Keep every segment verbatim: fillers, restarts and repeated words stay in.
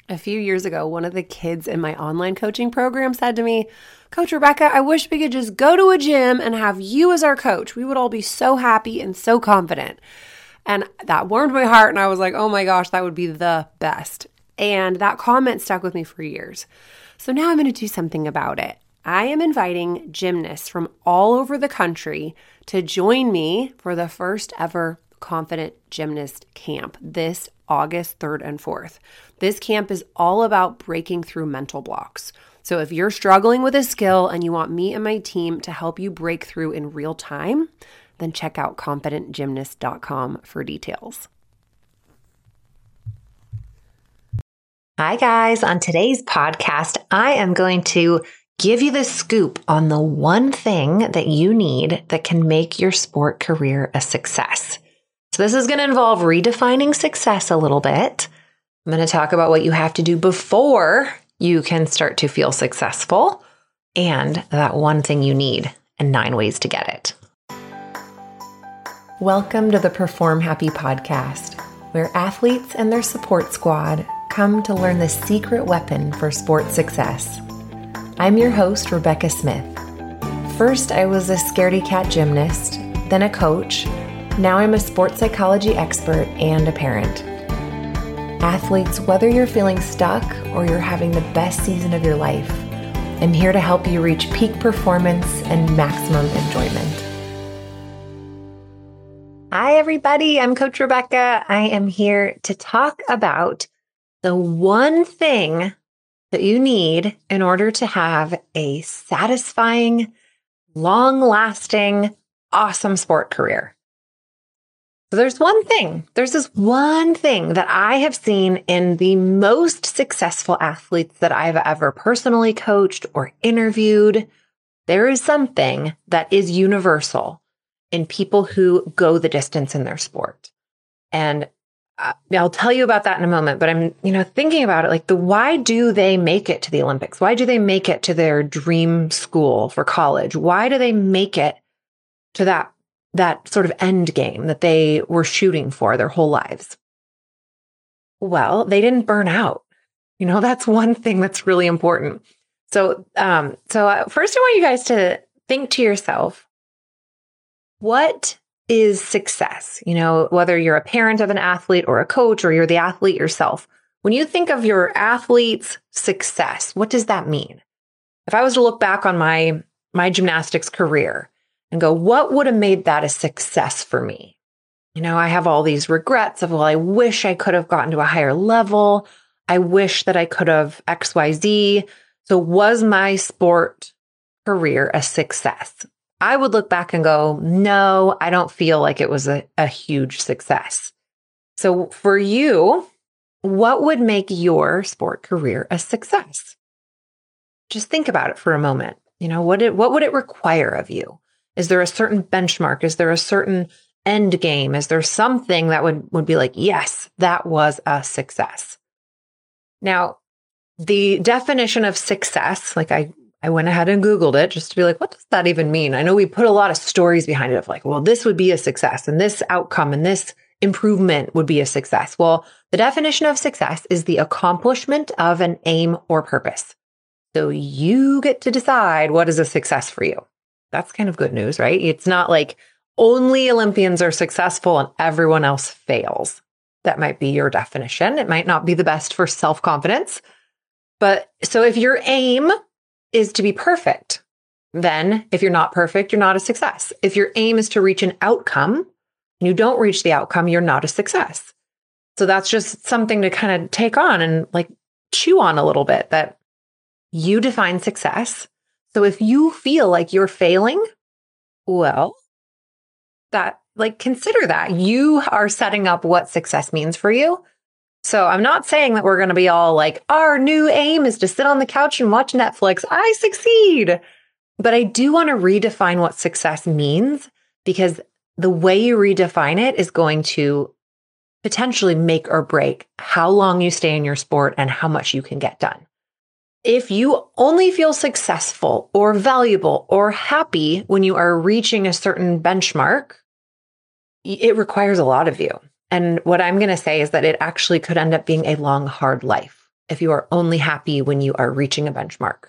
A few years ago, one of the kids in my online coaching program said to me, Coach Rebecca, I wish we could just go to a gym and have you as our coach. We would all be so happy and so confident. And that warmed my heart. And I was like, oh my gosh, that would be the best. And that comment stuck with me for years. So now I'm going to do something about it. I am inviting gymnasts from all over the country to join me for the first ever Confident Gymnast Camp this August third and fourth. This camp is all about breaking through mental blocks. So if you're struggling with a skill and you want me and my team to help you break through in real time, then check out confident gymnast dot com for details. Hi guys, on today's podcast, I am going to give you the scoop on the one thing that you need that can make your sport career a success. So this is going to involve redefining success a little bit. I'm going to talk about what you have to do before you can start to feel successful and that one thing you need and nine ways to get it. Welcome to the Perform Happy podcast, where athletes and their support squad come to learn the secret weapon for sports success. I'm your host, Rebecca Smith. First, I was a scaredy cat gymnast, then a coach. Now I'm a sports psychology expert and a parent. Athletes, whether you're feeling stuck or you're having the best season of your life, I'm here to help you reach peak performance and maximum enjoyment. Hi, everybody. I'm Coach Rebecca. I am here to talk about the one thing that you need in order to have a satisfying, long-lasting, awesome sport career. So there's one thing, there's this one thing that I have seen in the most successful athletes that I've ever personally coached or interviewed. There is something that is universal in people who go the distance in their sport. And uh, I'll tell you about that in a moment, but I'm, you know, thinking about it, like the, why do they make it to the Olympics? Why do they make it to their dream school for college? Why do they make it to that that sort of end game that they were shooting for their whole lives? Well, they didn't burn out. You know, that's one thing that's really important. So, um, so uh, first I want you guys to think to yourself, what is success? You know, whether you're a parent of an athlete or a coach, or you're the athlete yourself, when you think of your athlete's success, what does that mean? If I was to look back on my, my gymnastics career and go, what would have made that a success for me? You know, I have all these regrets of, well, I wish I could have gotten to a higher level. I wish that I could have X Y Z. So was my sport career a success? I would look back and go, no, I don't feel like it was a, a huge success. So for you, what would make your sport career a success? Just think about it for a moment. You know, what it, what would it require of you? Is there a certain benchmark? Is there a certain end game? Is there something that would, would be like, yes, that was a success? Now, the definition of success, like I, I went ahead and Googled it just to be like, what does that even mean? I know we put a lot of stories behind it of like, well, this would be a success and this outcome and this improvement would be a success. Well, the definition of success is the accomplishment of an aim or purpose. So you get to decide what is a success for you. That's kind of good news, right? It's not like only Olympians are successful and everyone else fails. That might be your definition. It might not be the best for self-confidence. But so if your aim is to be perfect, then if you're not perfect, you're not a success. If your aim is to reach an outcome and you don't reach the outcome, you're not a success. So that's just something to kind of take on and like chew on a little bit, that you define success. So if you feel like you're failing, well, that like consider that you are setting up what success means for you. So I'm not saying that we're going to be all like, our new aim is to sit on the couch and watch Netflix. I succeed. But I do want to redefine what success means, because the way you redefine it is going to potentially make or break how long you stay in your sport and how much you can get done. If you only feel successful or valuable or happy when you are reaching a certain benchmark, it requires a lot of you. And what I'm going to say is that it actually could end up being a long, hard life. if you are only happy when you are reaching a benchmark.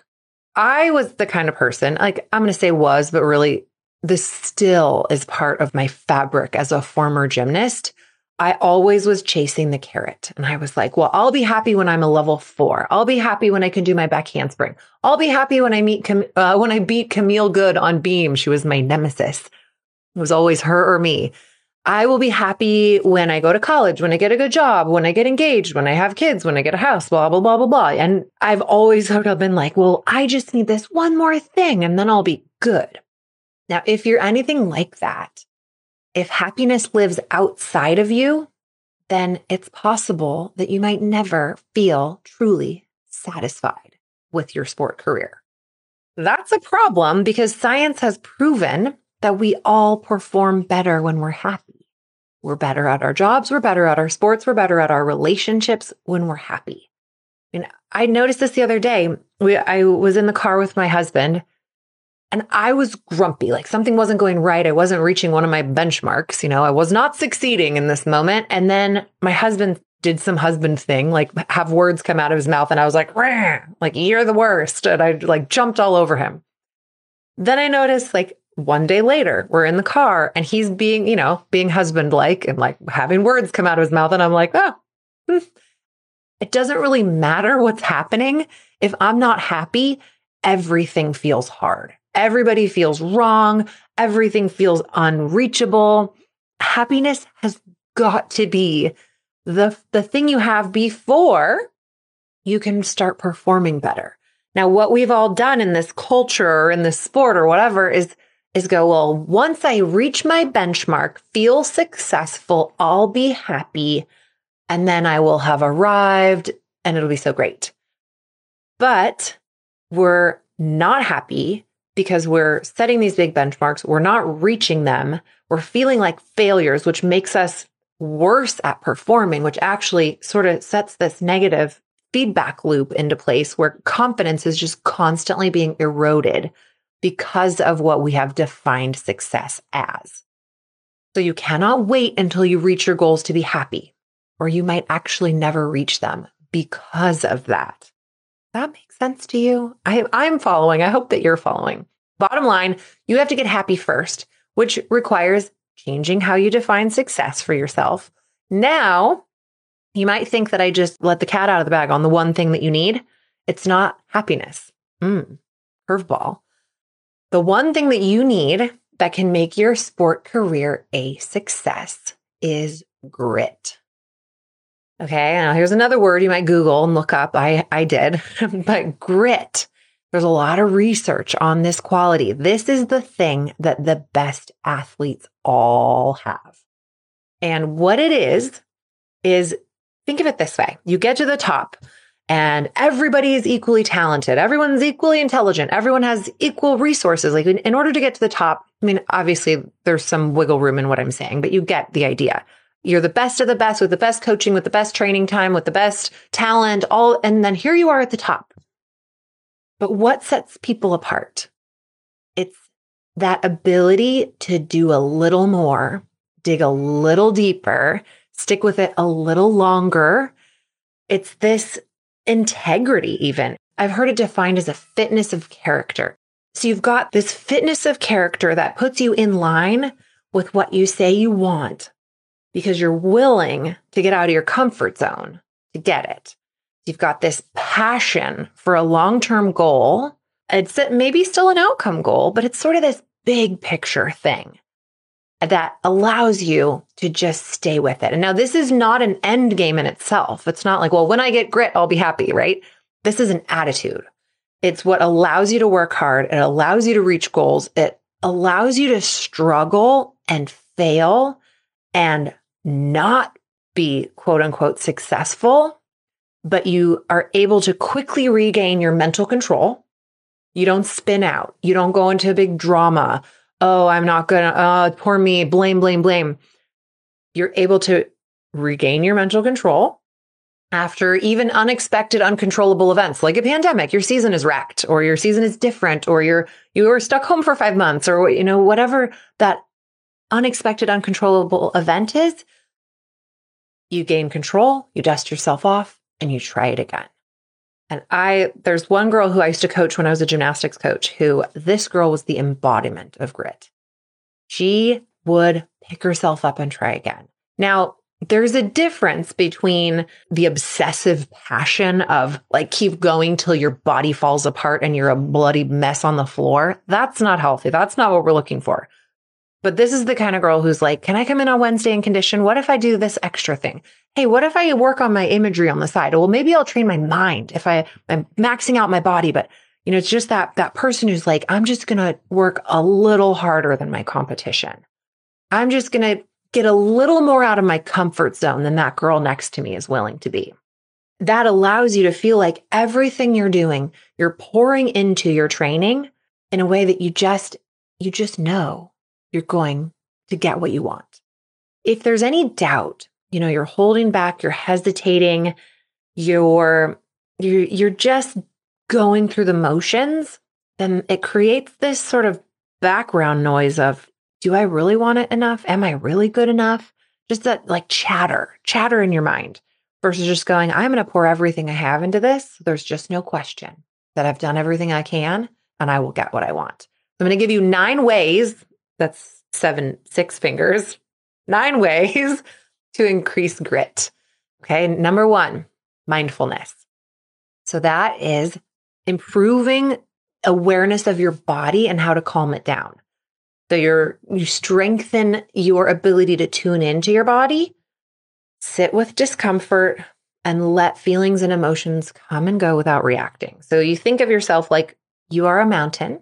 I was the kind of person, like I'm going to say was, but really this still is part of my fabric as a former gymnast. I always was chasing the carrot. And I was like, well, I'll be happy when I'm a level four. I'll be happy when I can do my back handspring. I'll be happy when I meet, Cam- uh, when I beat Camille Good on beam. She was my nemesis. It was always her or me. I will be happy when I go to college, when I get a good job, when I get engaged, when I have kids, when I get a house, blah, blah, blah, blah, blah. And I've always sort of been like, well, I just need this one more thing and then I'll be good. Now, if you're anything like that, if happiness lives outside of you, then it's possible that you might never feel truly satisfied with your sport career. That's a problem because science has proven that we all perform better when we're happy. We're better at our jobs. We're better at our sports. We're better at our relationships when we're happy. And I noticed this the other day. We, I was in the car with my husband and I was grumpy, like something wasn't going right. I wasn't reaching one of my benchmarks. You know, I was not succeeding in this moment. And then my husband did some husband thing, like have words come out of his mouth. And I was like, Rah! Like, you're the worst. And I like jumped all over him. Then I noticed like one day later, we're in the car and he's being, you know, being husband-like and like having words come out of his mouth. And I'm like, oh, hmm. It doesn't really matter what's happening. If I'm not happy, everything feels hard. Everybody feels wrong. Everything feels unreachable. Happiness has got to be the, the thing you have before you can start performing better. Now, what we've all done in this culture or in this sport or whatever is, is go, well, once I reach my benchmark, feel successful, I'll be happy, and then I will have arrived and it'll be so great. But we're not happy because we're setting these big benchmarks. We're not reaching them. We're feeling like failures, which makes us worse at performing, which actually sort of sets this negative feedback loop into place where confidence is just constantly being eroded because of what we have defined success as. So you cannot wait until you reach your goals to be happy, or you might actually never reach them because of that. That makes sense to you? I, I'm following. I hope that you're following. Bottom line, you have to get happy first, which requires changing how you define success for yourself. Now, you might think that I just let the cat out of the bag on the one thing that you need. It's not happiness. Mm, curveball. The one thing that you need that can make your sport career a success is grit. Okay, now here's another word you might Google and look up. I, I did, but grit. There's a lot of research on this quality. This is the thing that the best athletes all have. And what it is, is think of it this way. You get to the top and everybody is equally talented. Everyone's equally intelligent. Everyone has equal resources. Like in, in order to get to the top, I mean, obviously there's some wiggle room in what I'm saying, but you get the idea. You're the best of the best with the best coaching, with the best training time, with the best talent, all, and then here you are at the top. But what sets people apart? It's that ability to do a little more, dig a little deeper, stick with it a little longer. It's this integrity even. I've heard it defined as a fitness of character. So you've got this fitness of character that puts you in line with what you say you want, because you're willing to get out of your comfort zone to get it. You've got this passion for a long-term goal. It's maybe still an outcome goal, but it's sort of this big picture thing that allows you to just stay with it. And now this is not an end game in itself. It's not like, well, when I get grit, I'll be happy, right? This is an attitude. It's what allows you to work hard. It allows you to reach goals. It allows you to struggle and fail and not be quote unquote successful, but you are able to quickly regain your mental control. You don't spin out. You don't go into a big drama. Oh, I'm not gonna, oh, poor me, blame, blame, blame. You're able to regain your mental control after even unexpected, uncontrollable events like a pandemic. Your season is wrecked, or your season is different, or you're, you were stuck home for five months, or, you know, whatever that unexpected, uncontrollable event is. You gain control, you dust yourself off, and you try it again. And I, there's one girl who I used to coach when I was a gymnastics coach, who this girl was the embodiment of grit. She would pick herself up and try again. Now, there's a difference between the obsessive passion of like, keep going till your body falls apart and you're a bloody mess on the floor. That's not healthy. That's not what we're looking for. But this is the kind of girl who's like, can I come in on Wednesday and condition? What if I do this extra thing? Hey, what if I work on my imagery on the side? Well, maybe I'll train my mind if I, I'm maxing out my body. But, you know, it's just that, that person who's like, I'm just going to work a little harder than my competition. I'm just going to get a little more out of my comfort zone than that girl next to me is willing to be. That allows you to feel like everything you're doing, you're pouring into your training in a way that you just, you just know you're going to get what you want. If there's any doubt, you know, you're holding back, you're hesitating, you're, you're, you're just going through the motions, then it creates this sort of background noise of, do I really want it enough? Am I really good enough? Just that like chatter, chatter in your mind versus just going, I'm going to pour everything I have into this. There's just no question that I've done everything I can and I will get what I want. So I'm going to give you nine ways. That's seven, six fingers, nine ways to increase grit. Okay. Number one, mindfulness. So that is improving awareness of your body and how to calm it down. So you're, you strengthen your ability to tune into your body, sit with discomfort, and let feelings and emotions come and go without reacting. So you think of yourself like you are a mountain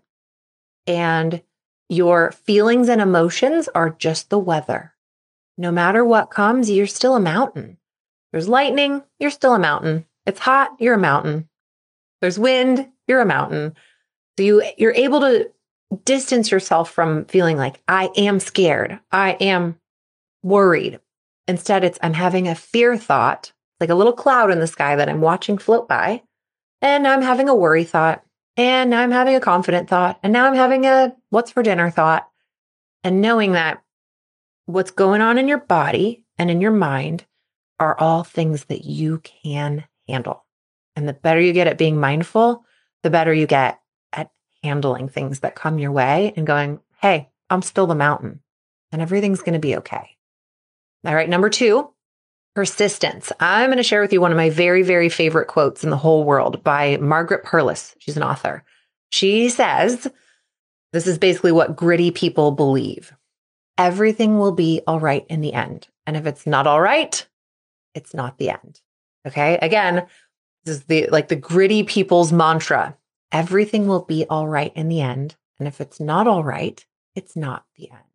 and your feelings and emotions are just the weather. No matter what comes, you're still a mountain. There's lightning, you're still a mountain. It's hot, you're a mountain. There's wind, you're a mountain. So you, you're able to distance yourself from feeling like I am scared. I am worried. Instead, it's I'm having a fear thought, like a little cloud in the sky that I'm watching float by. And now I'm having a worry thought. And now I'm having a confident thought. And now I'm having a what's for dinner thought. And knowing that what's going on in your body and in your mind are all things that you can handle. And the better you get at being mindful, the better you get at handling things that come your way and going, hey, I'm still the mountain and everything's going to be okay. All right. Number two, persistence. I'm going to share with you one of my very, very favorite quotes in the whole world by Margaret Perlis. She's an author. She says, this is basically what gritty people believe. Everything will be all right in the end. And if it's not all right, it's not the end. Okay. Again, this is the, like the gritty people's mantra. Everything will be all right in the end. And if it's not all right, it's not the end.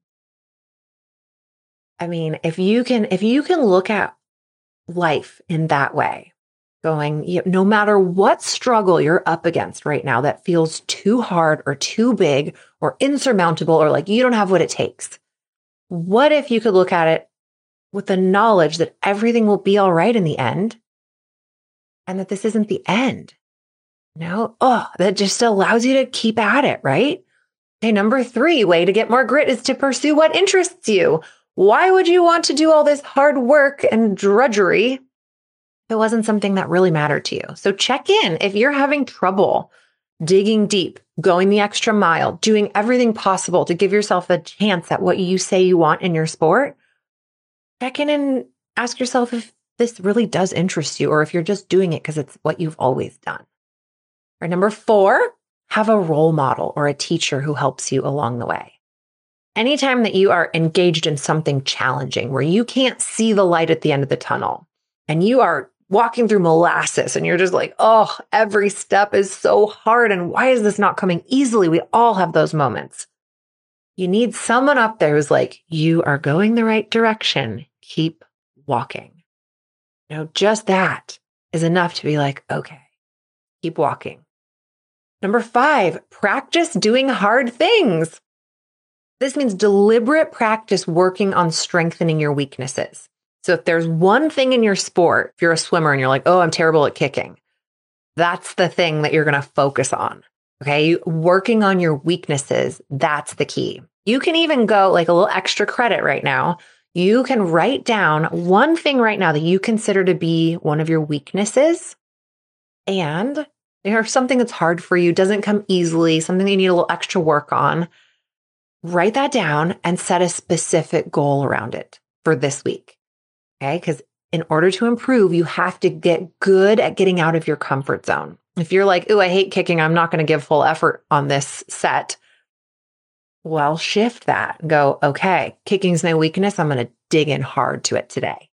I mean, if you can, if you can look at life in that way, going, you know, no matter what struggle you're up against right now that feels too hard or too big or insurmountable or like you don't have what it takes. What if you could look at it with the knowledge that everything will be all right in the end and that this isn't the end? No, oh, that just allows you to keep at it, right? Okay, number three, way to get more grit is to pursue what interests you. Why would you want to do all this hard work and drudgery if it wasn't something that really mattered to you? So check in. If you're having trouble digging deep, going the extra mile, doing everything possible to give yourself a chance at what you say you want in your sport, check in and ask yourself if this really does interest you or if you're just doing it because it's what you've always done. Or number four, have a role model or a teacher who helps you along the way. Anytime that you are engaged in something challenging where you can't see the light at the end of the tunnel and you are walking through molasses and you're just like, oh, every step is so hard. And why is this not coming easily? We all have those moments. You need someone up there who's like, you are going the right direction. Keep walking. You know, just that is enough to be like, okay, keep walking. Number five, practice doing hard things. This means deliberate practice working on strengthening your weaknesses. So if there's one thing in your sport, if you're a swimmer and you're like, oh, I'm terrible at kicking, that's the thing that you're going to focus on. Okay. Working on your weaknesses. That's the key. You can even go like a little extra credit right now. You can write down one thing right now that you consider to be one of your weaknesses And if something that's hard for you, doesn't come easily, something that you need a little extra work on, write that down and set a specific goal around it for this week. Okay. Because in order to improve, you have to get good at getting out of your comfort zone. If you're like, oh, I hate kicking, I'm not going to give full effort on this set. Well, shift that and go, okay, kicking's my weakness. I'm going to dig in hard to it today.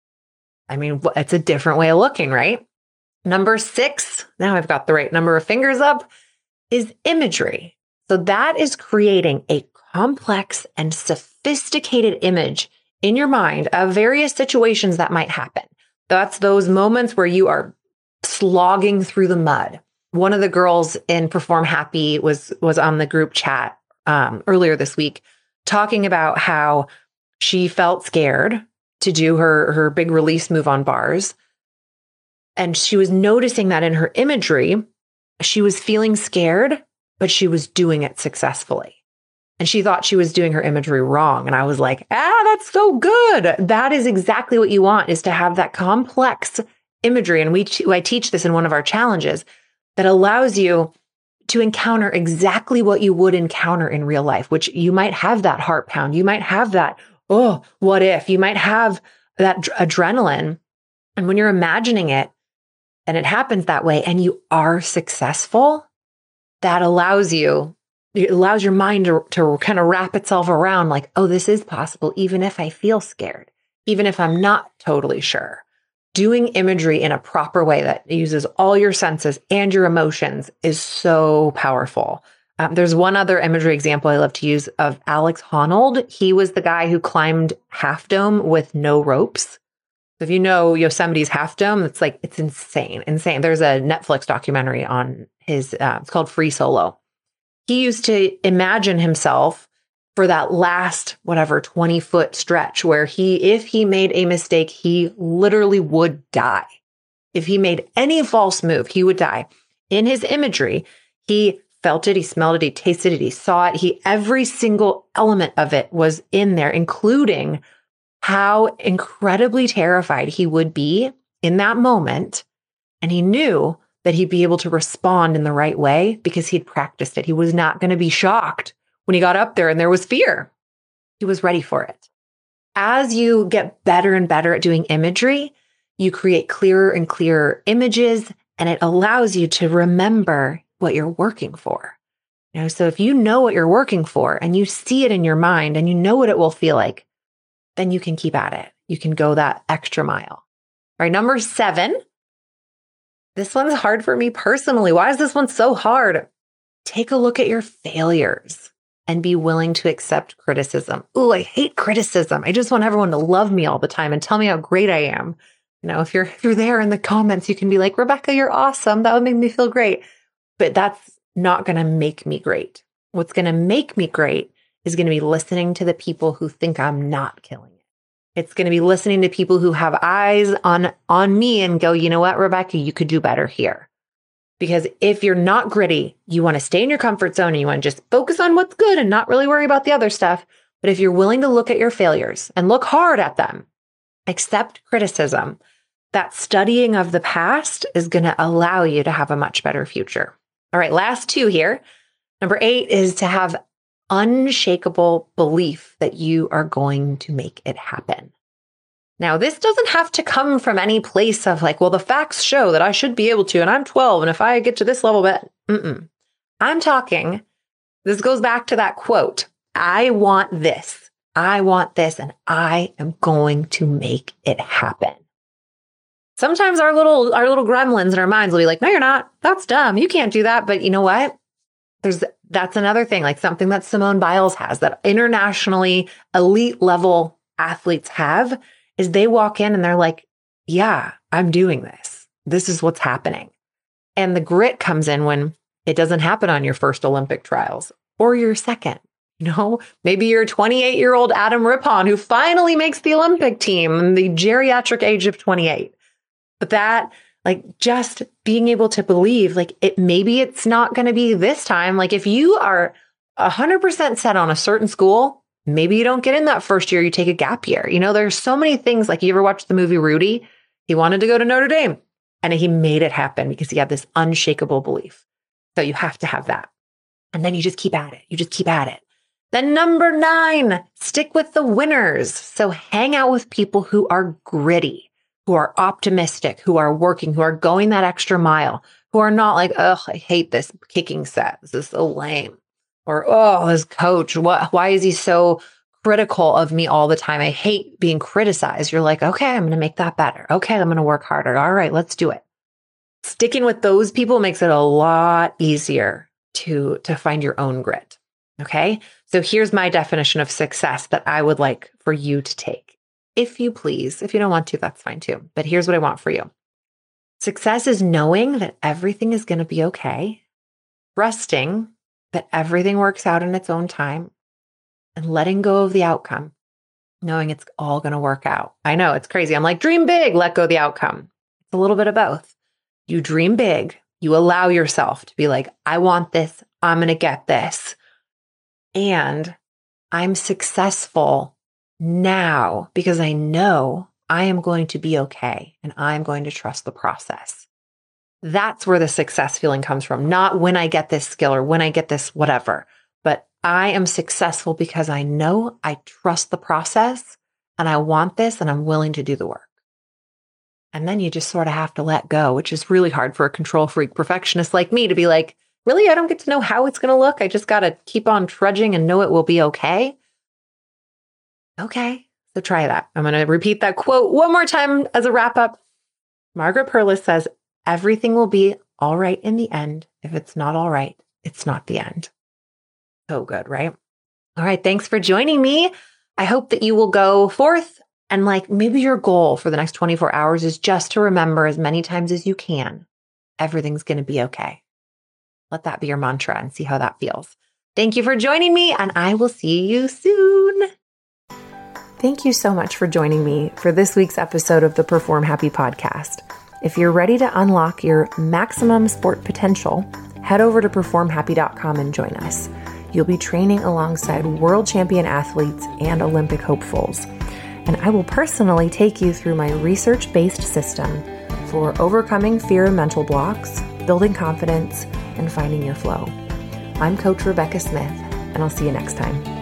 I mean, it's a different way of looking, right? Number six, now I've got the right number of fingers up, is imagery. So that is creating a complex and sophisticated image in your mind of various situations that might happen. That's those moments where you are slogging through the mud. One of the girls in Perform Happy was, was on the group chat um, earlier this week, talking about how she felt scared to do her, her big release move on bars. And she was noticing that in her imagery, she was feeling scared, but she was doing it successfully. And she thought she was doing her imagery wrong. And I was like, ah, that's so good. That is exactly what you want, is to have that complex imagery. And we, I teach this in one of our challenges that allows you to encounter exactly what you would encounter in real life, which you might have that heart pound. You might have that, oh, what if? You might have that d- adrenaline. And when you're imagining it and it happens that way and you are successful, that allows you, it allows your mind to, to kind of wrap itself around like, oh, this is possible, even if I feel scared, even if I'm not totally sure. Doing imagery in a proper way that uses all your senses and your emotions is so powerful. Um, there's one other imagery example I love to use of Alex Honnold. He was the guy who climbed Half Dome with no ropes. If you know Yosemite's Half Dome, it's like, it's insane, insane. There's a Netflix documentary on his, uh, it's called Free Solo. He used to imagine himself for that last, whatever, twenty foot stretch where he, if he made a mistake, he literally would die. If he made any false move, he would die. In his imagery, he felt it, he smelled it, he tasted it, he saw it. He, every single element of it was in there, including how incredibly terrified he would be in that moment. And he knew that he'd be able to respond in the right way because he'd practiced it. He was not going to be shocked when he got up there and there was fear. He was ready for it. As you get better and better at doing imagery, you create clearer and clearer images, and it allows you to remember what you're working for. You know, so if you know what you're working for and you see it in your mind and you know what it will feel like, then you can keep at it. You can go that extra mile. All right, number seven. This one's hard for me personally. Why is this one so hard? Take a look at your failures and be willing to accept criticism. Ooh, I hate criticism. I just want everyone to love me all the time and tell me how great I am. You know, if you're if you're there in the comments, you can be like, Rebecca, you're awesome. That would make me feel great. But that's not going to make me great. What's going to make me great is going to be listening to the people who think I'm not killing it. It's going to be listening to people who have eyes on, on me and go, you know what, Rebecca, you could do better here. Because if you're not gritty, you want to stay in your comfort zone and you want to just focus on what's good and not really worry about the other stuff. But if you're willing to look at your failures and look hard at them, accept criticism, that studying of the past is going to allow you to have a much better future. All right, last two here. Number eight is to have unshakable belief that you are going to make it happen. Now, this doesn't have to come from any place of like, well, the facts show that I should be able to, and I'm twelve, and if I get to this level, but mm-mm. I'm talking, this goes back to that quote, I want this, I want this, and I am going to make it happen. Sometimes our little, our little gremlins in our minds will be like, no, you're not, that's dumb, you can't do that. But you know what? There's, that's another thing, like something that Simone Biles has, that internationally elite level athletes have, is they walk in and they're like, yeah, I'm doing this. This is what's happening. And the grit comes in when it doesn't happen on your first Olympic trials or your second. You know, maybe you're twenty-eight year old Adam Rippon who finally makes the Olympic team in the geriatric age of twenty-eight. But that, like, just being able to believe, like, it, maybe it's not going to be this time. Like, if you are one hundred percent set on a certain school, maybe you don't get in that first year, you take a gap year. You know, there's so many things. Like, you ever watched the movie Rudy? He wanted to go to Notre Dame. And he made it happen because he had this unshakable belief. So you have to have that. And then you just keep at it. You just keep at it. Then number nine, stick with the winners. So hang out with people who are gritty, who are optimistic, who are working, who are going that extra mile, who are not like, oh, I hate this kicking set. This is so lame. Or, oh, this coach, what, why is he so critical of me all the time? I hate being criticized. You're like, okay, I'm going to make that better. Okay, I'm going to work harder. All right, let's do it. Sticking with those people makes it a lot easier to, to find your own grit. Okay. So here's my definition of success that I would like for you to take. If you please, if you don't want to, that's fine too. But here's what I want for you. Success is knowing that everything is going to be okay, trusting that everything works out in its own time, and letting go of the outcome, knowing it's all going to work out. I know it's crazy. I'm like, dream big, let go of the outcome. It's a little bit of both. You dream big. You allow yourself to be like, I want this. I'm going to get this. And I'm successful now because I know I am going to be okay and I'm going to trust the process. That's where the success feeling comes from. Not when I get this skill or when I get this whatever, but I am successful because I know I trust the process and I want this and I'm willing to do the work. And then you just sort of have to let go, which is really hard for a control freak perfectionist like me to be like, really, I don't get to know how it's going to look. I just got to keep on trudging and know it will be okay. Okay, so try that. I'm going to repeat that quote one more time as a wrap up. Margaret Perlis says, everything will be all right in the end. If it's not all right, it's not the end. So good, right? All right, thanks for joining me. I hope that you will go forth and like maybe your goal for the next twenty-four hours is just to remember as many times as you can, everything's going to be okay. Let that be your mantra and see how that feels. Thank you for joining me, and I will see you soon. Thank you so much for joining me for this week's episode of the Perform Happy podcast. If you're ready to unlock your maximum sport potential, head over to perform happy dot com and join us. You'll be training alongside world champion athletes and Olympic hopefuls. And I will personally take you through my research-based system for overcoming fear and mental blocks, building confidence, and finding your flow. I'm Coach Rebecca Smith, and I'll see you next time.